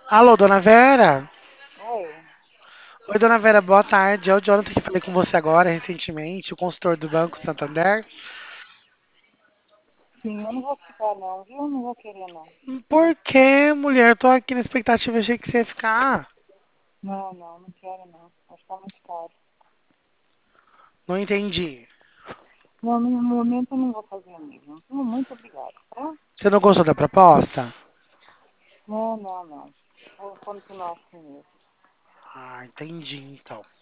Alô, dona Vera? Oi. Oi, dona Vera, boa tarde. É o Jonathan que falei com você agora, recentemente, o consultor do Banco Santander. Sim, eu não vou ficar não, viu? Eu não vou querer não. Por que, mulher? Tô aqui na expectativa, achei que você ia ficar. Não quero não. Vai ficar muito caro. Não entendi. Não, no momento eu não vou fazer mesmo. Muito obrigada, tá? Você não gostou da proposta? Não. Vou continuar assim mesmo. Ah, entendi, então.